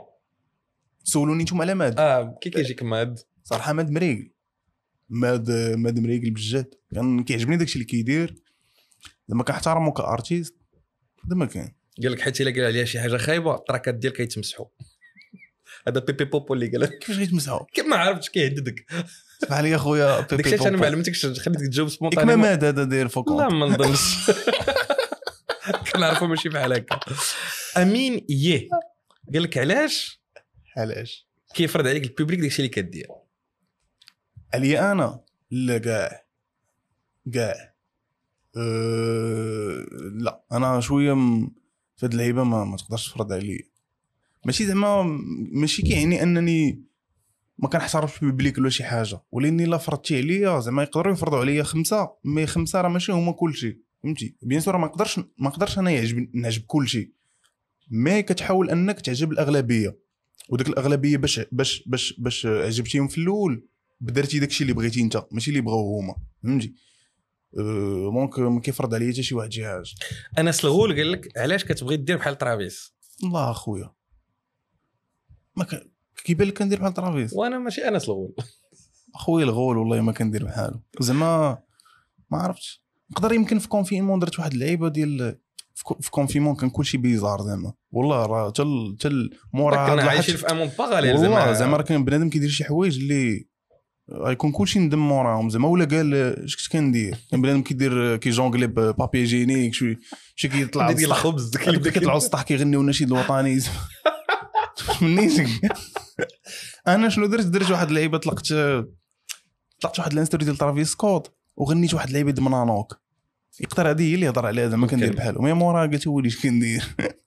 سولوني نتوما على ماد اه كي كيجيك ماد صراحه ماد مريقل ماد ماد مريقل بجد كان كيعجبني داكشي اللي كيدير زعما كنحترمو كارتيست زعما كان قال لك حيت الا قال عليها شي حاجه خايبه التراكات ديالك كيتمسحوا هذا بيبي بوبو اللي قال لك كيفاش غيتمسحوا كيف ما عرفتش كيهددك اسمح لي اخويا بيبي بوبو داكشي انا ما علمتكش خليتك تجاوب سبونطاني كما ماد هذا داير فوق لا ما نظنش كنعرفوا ماشي بحال هكا امين يه قال لك علاش علاش كيفرض عليك البوبليك داكشي اللي كدير عليا انا لا كاع كاع أه... لا انا شويه م... في هاد اللعيبه ما, ما تقدرش تفرض عليا ماشي زعما ماشي كيعني انني ما كنحترمش البوبليك ولا شي حاجه ولاني لا فرضتي عليا زعما يقدروا يفرضوا عليا خمسه مي خمسه راه ماشي هما كلشي فهمتي بيان سور ما نقدرش ما نقدرش انا يعجب نعجب كلشي مي كتحاول انك تعجب الاغلبيه وداك الاغلبيه باش باش باش باش عجبتيهم في الاول بدرتي داكشي اللي بغيتي انت ماشي اللي بغاو هما فهمتي أه دونك ما كيفرض عليا حتى شي واحد شي حاجه. انس الغول قال لك علاش كتبغي دير بحال ترافيس؟ الله اخويا ما ك... كيبان لك كندير بحال ترافيس وانا ماشي انس الغول اخويا الغول والله ما كندير بحالو زعما ما عرفتش نقدر يمكن في كونفينمون درت واحد اللعيبه ديال في كونفينمون كان كلشي بيزار زعما والله راه تل تل مورا هاد عايشين في امون باغالي زعما زعما راه كاين بنادم كيدير شي حوايج اللي غيكون كلشي ندم موراهم زعما ولا قال اش كنت كندير كان بنادم كيدير كيجونغلي بابي جينيك شي شي كيطلع ديال الخبز كيطلعوا السطح كيغنيو النشيد الوطني منين انا شنو درت درت واحد اللعيبه طلقت طلقت واحد الانستوري ديال ترافيس سكوت وغنيت واحد اللعيبه ديال منانوك يقدر هذه هي اللي يهضر عليها زعما كندير بحالو مي مورا قلت ولي اش كندير.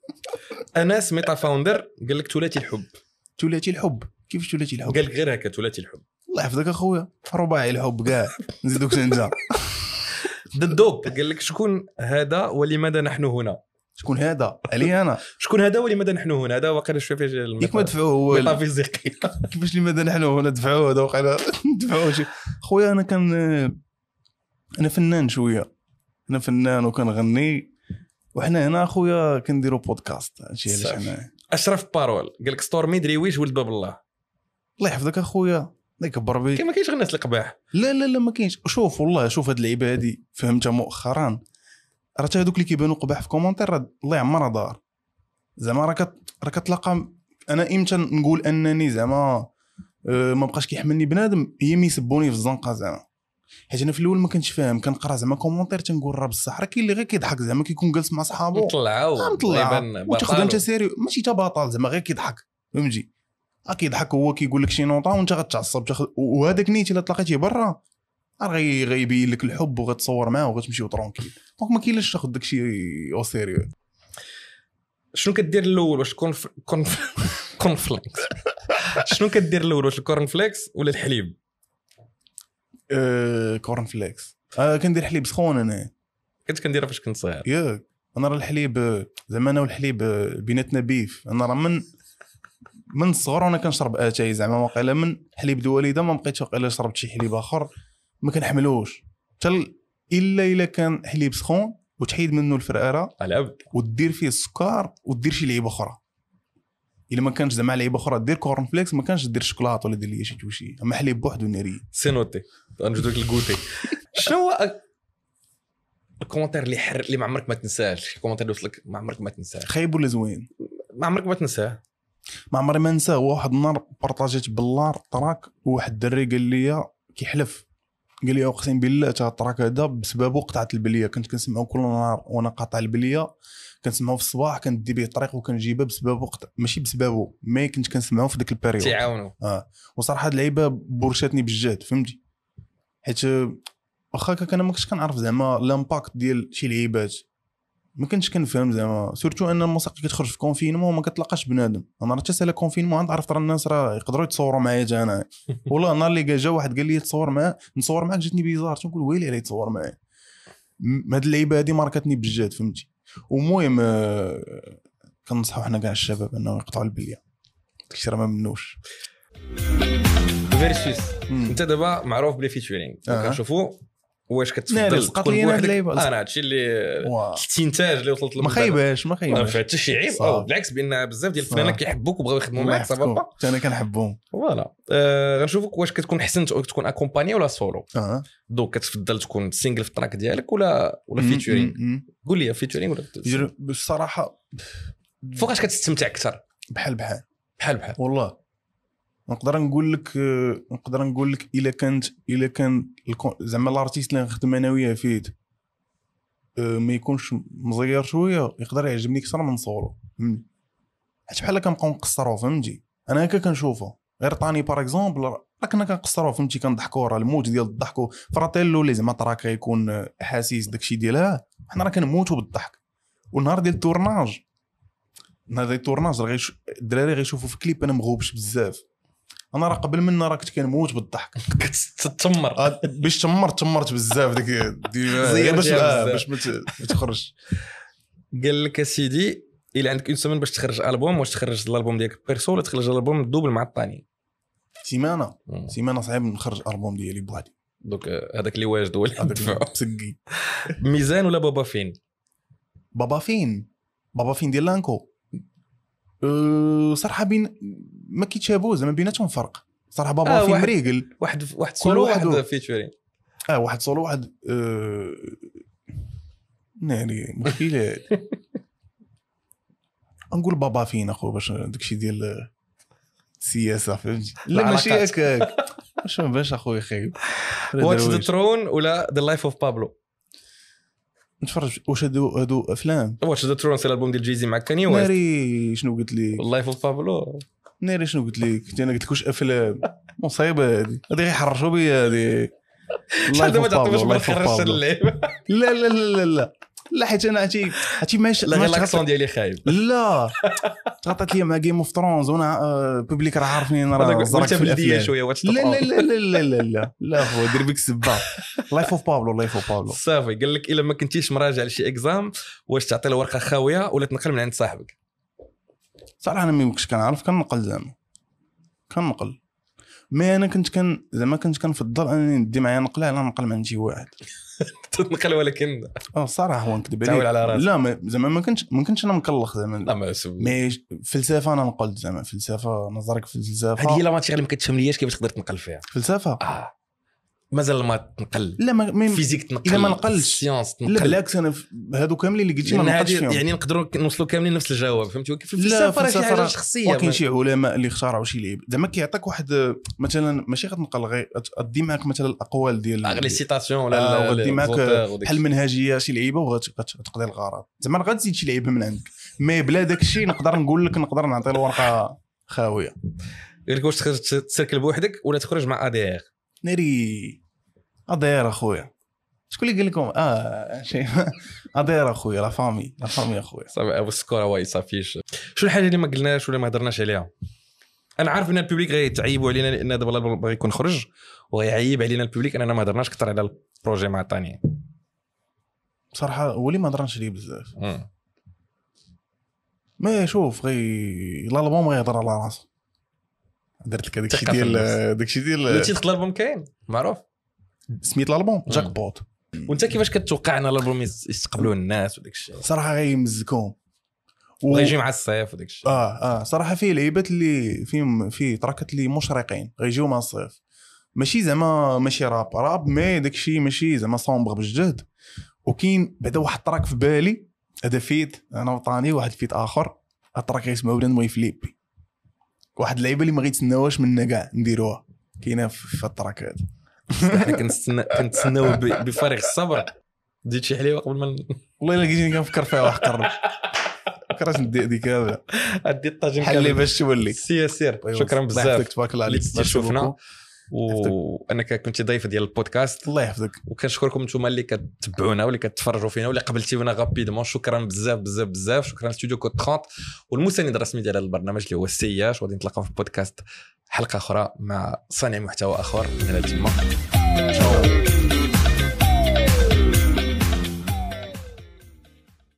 انس ميتا فاوندر قال لك ثلاثي الحب ثلاثي الحب كيفاش ثلاثي الحب قال لك غير هكا ثلاثي الحب الله يحفظك اخويا رباعي الحب كاع نزيدوك انت ددوب قال لك شكون هذا ولماذا نحن هنا شكون هذا علي انا شكون هذا ولماذا نحن هنا هذا واقيلا شويه فيه ياك ما دفعوه هو ميتافيزيقي كيفاش لماذا نحن هنا دفعوه هذا واقيلا دفعوه شي خويا انا كان انا فنان شويه، انا فنان وكنغني، وحنا هنا اخويا كنديروا بودكاست. هادشي علاش حنا. اشرف بارول قال لك ستورمي دريويش ولد باب الله. الله يحفظك اخويا، الله يكبر بك. كاين ما كاينش غير الناس اللي قباح. لا لا لا ما كاينش. شوف والله شوف هاد اللعيبه هادي فهمتها مؤخرا، راه حتى هذوك اللي كيبانوا قباح في كومونتير راه الله يعمرها دار. زعما راه راه كتلاقى. انا امتى نقول انني زعما أه ما بقاش كيحملني بنادم؟ هي مي يسبوني في الزنقه زعما، حيت انا في الاول ما كنتش فاهم، كنقرا زعما كومونتير تنقول راه بصح راه كاين اللي غير كيضحك زعما كيكون جالس مع صحابو مطلعوا مطلع وتاخذ انت سيريو، ماشي تا باطل زعما غير كيضحك فهمتي. ها كيضحك هو كيقول لك شي نوطه وانت غتعصب تاخذ، وهذاك نيت الا تلاقيتيه برا راه غي غيبين لك الحب وغتصور معاه وغتمشيو ترونكيل. دونك ما كاينلاش تاخذ داكشي او سيريو. شنو كدير الاول واش كونف كونف كونفليكس؟ شنو كدير الاول واش الكورن فليكس ولا الحليب؟ أه كورن فليكس. أه كندير حليب سخون. انا كنت كنديرها فاش كنت صغير. ياك انا راه الحليب زعما انا والحليب بيناتنا بيف. انا راه من من الصغر وانا كنشرب اتاي زعما واقيلا من حليب الوالده ما بقيتش واقيلا شربت شي حليب اخر ما كنحملوش حتى الا الا كان حليب سخون وتحيد منه الفراره على ودير فيه السكر ودير شي لعيبه اخرى. الا ما كانش زعما لعيبه اخرى دير كورن فليكس، ما كانش دير شوكولاط ولا دير لي شي توشي، اما حليب بوحدو ناري سينوتي غنجبدك الكوتي. شنو هو الكومنتير اللي حر اللي ما عمرك ما تنساهش؟ الكومنتير اللي وصلك ما عمرك ما تنساه؟ خايب ولا زوين؟ ما عمرك ما تنساه. ما عمري ما نساه. واحد النهار بارطاجيت باللار طراك وواحد الدري قال لي كيحلف، قال لي اقسم بالله تا الطراك هذا بسببه قطعت البليه. كنت كنسمعه كل نهار وانا قاطع البليه، كنسمعه في الصباح كندي به الطريق وكنجيبه بسببه قطع، ماشي بسببه مي كنت كنسمعه في ديك البيريود تعاونوا. اه وصراحه هاد اللعيبه بورشاتني بالجد فهمتي، حيت واخا كان ما كنتش كنعرف زعما لامباكت ديال شي لعيبات، ما كنتش كنفهم زعما سورتو ان الموسيقى كتخرج في كونفينمون وما كتلاقاش بنادم. انا راه حتى سالا كونفينمون عرفت راه الناس راه يقدروا يتصوروا معايا حتى انا. والله النهار اللي جا واحد قال لي تصور معاه نصور معاك جاتني بيزار، تنقول ويلي عليه يتصور معايا. هاد اللعيبه هادي ماركتني بالجد فهمتي. ومهم كنصحوا حنا كاع الشباب انه يقطعوا البليه، داكشي راه ما منوش. فيرسوس انت دابا معروف بلي فيتشرينغ كنشوفوا واش كتفضل تكون بوحدك؟ انا هادشي اللي الاستنتاج اللي وصلت له ما خايباش ما خايباش ما فات شي عيب او بالعكس بان بزاف ديال الفنانين كيحبوك وبغاو يخدموا معاك صافا انا كنحبهم فوالا. آه غنشوفوك واش كتكون احسن تكون اكومباني ولا سولو. اه دونك كتفضل تكون سينجل في التراك ديالك ولا ولا فيتشرينغ؟ قول لي فيتشرينغ ولا بصراحه فوقاش كتستمتع اكثر؟ بحال بحال بحال بحال والله. نقدر نقول لك نقدر نقول لك الا كانت الا كان زعما الارتيست اللي نخدم انا وياه فيه ما يكونش مزير شويه يقدر يعجبني اكثر من صولو فهمتي، حيت بحال كنبقاو نقصروا فهمتي. انا هكا كنشوفه غير طاني باغ اكزومبل راه كنا كنقصروا فهمتي، كنضحكوا راه الموت ديال الضحك فراتيلو اللي زعما تراك يكون احاسيس داكشي ديالها، حنا راه كنموتوا بالضحك. والنهار ديال التورناج نهار ديال التورناج راه الدراري غيشوفوا في كليب انا مغوبش بزاف. انا راه قبل منا راه كنت كنموت بالضحك كتتمر باش تمرت تمرت بزاف ديك دي باش باش ما تخرج. قال لك سيدي الا عندك اون سيمين باش تخرج البوم، واش تخرج الالبوم ديالك بيرسو ولا تخرج الالبوم دوبل مع الثاني؟ سيمانه سيمانه صعيب نخرج البوم ديالي بوحدي. دونك هذاك اللي واجد هو اللي مسقي. ميزان ولا بابا فين؟ بابا فين بابا فين ديال لانكو أه صراحه بين ما كيتشابوه زعما بيناتهم فرق صراحه. بابا آه فين مريقل واحد واحد سولو واحد فيتشرين اه واحد سولو واحد أه... ناري مشكله. نقول بابا فين اخو باش داكشي ديال السياسه فهمتي. لا ماشي هكاك واش باش اخويا خايب. واتش ذا ترون ولا ذا لايف اوف بابلو؟ نتفرج واش هادو هادو افلام. واتش ذا ترون سي الالبوم ديال جيزي مع كاني ويست. ناري شنو قلت لي لايف اوف بابلو. ناري شنو قلت لك انا قلت لك واش افلام مصيبه هذه هذه غيحرشوا بيا هذه. شحال دابا تعطيوش ما تخرجش اللعب. لا لا لا لا لا حيت انا عرفتي عرفتي ماشي لا غير لاكسون ديالي خايب. لا تعطات لي مع جيم اوف ثرونز وانا بوبليك راه عارفني انا راه زرت في الافلام شويه. واتش لا لا لا لا لا لا لا هو دير بك السبه. لايف اوف بابلو لايف اوف بابلو صافي. قال لك الا ما كنتيش مراجع لشي اكزام واش تعطي له ورقه خاويه ولا تنقل من عند صاحبك؟ صراحه انا ما كنتش كنعرف كنقل زعما كنقل مي انا كنت كان زعما كنت كنفضل انني ندي معايا نقله على نقل من شي واحد تنقل ولكن اه الصراحه ونكذب تعول على راسك. لا ما- زعما ما كنتش ما كنتش انا مكلخ زعما لا ما سب مي فلسفه انا نقلت زعما فلسفه نظرك في هذه الفلسفه هي لا ماتيغ اللي ما كتفهملياش كيفاش تقدر تنقل فيها. فلسفه اه مازال ما تنقل لا ما مي فيزيك تنقل إذا ما نقلش. سيونس لا تنقل. بالعكس انا ف- هادو كاملين اللي قلتي ما لأن نقلش هذه فيهم يعني نقدروا نوصلوا كاملين نفس الجواب فهمتي. في لا الفلسفه راه شي فلسفة حاجه راه- شخصيه وكاين شي علماء اللي اخترعوا شي لعيب زعما كيعطيك واحد مثلا ماشي غتنقل غير تدي معاك مثلا الاقوال ديال غير لي سيتاسيون ولا آه، لا- وغدي لا- معاك زوتور وداك بحال المنهجيه شي لعيبه وغتقضي الغرض زعما راه غتزيد شي لعيبه من عندك مي بلا داك الشيء نقدر نقول لك نقدر نعطي الورقه خاويه. قال لك واش تخرج تسركل بوحدك ولا تخرج مع ادير. ناري ادير اخويا شكون اللي قال لكم اه شي ادير اخويا لا فامي لا فامي اخويا صافي ابو السكور هو يصافيش. شو الحاجه اللي ما قلناش ولا ما هضرناش عليها؟ انا عارف ان الببليك غيتعيبوا علينا لان دابا الله باغي يكون خرج وغيعيب علينا الببليك اننا ما هضرناش كثر على البروجي مع طاني. بصراحه ولي ما هضرناش عليه بزاف ما شوف غي الالبوم غيهضر على راسو درت لك هذاك الشيء ثقة في ديال النفس. داك الشيء ديال التيت الالبوم كاين معروف. سميت الالبوم مم. جاك بوت وانت كيفاش كتوقع ان الالبوم يستقبلوه الناس وداك الشيء صراحه غيمزكوهم و... وغيجي مع الصيف وداك الشيء. اه اه صراحه فيه لعيبات اللي فيهم في تراكات اللي مشرقين غيجيو مع الصيف ماشي زعما ماشي راب راب مي داك الشيء ماشي زعما صومبغ بجد. وكاين بعدا واحد التراك في بالي هذا فيت انا وطاني واحد فيت اخر التراك يسمعوا بنادم مي فليبي واحد اللعيبه اللي ما غيتسناوش منا كاع نديروها كاينه في التراك هذا. حنا كنستنى كنتسناو ب- بفارغ الصبر. ديت شي حليوه قبل ما والله الا جيتني كنفكر فيها واحد قرب كراش ندي دي كامله ادي الطاجين حلي كامل. باش تولي سير سير أيوة. شكرا الله يحفظك، بزاف تبارك الله اللي عليك تشوفنا وانك كنت ضيف ديال البودكاست. الله يحفظك وكنشكركم نتوما اللي كتبعونا واللي كتفرجوا فينا واللي قبلتيونا غابيدمون. شكرا بزاف بزاف بزاف. شكرا ستوديو كود ثلاثين والمساند الرسمي ديال البرنامج اللي هو السياش. وغادي نتلاقاو في البودكاست حلقه اخرى مع صانع محتوى اخر من هنا تما.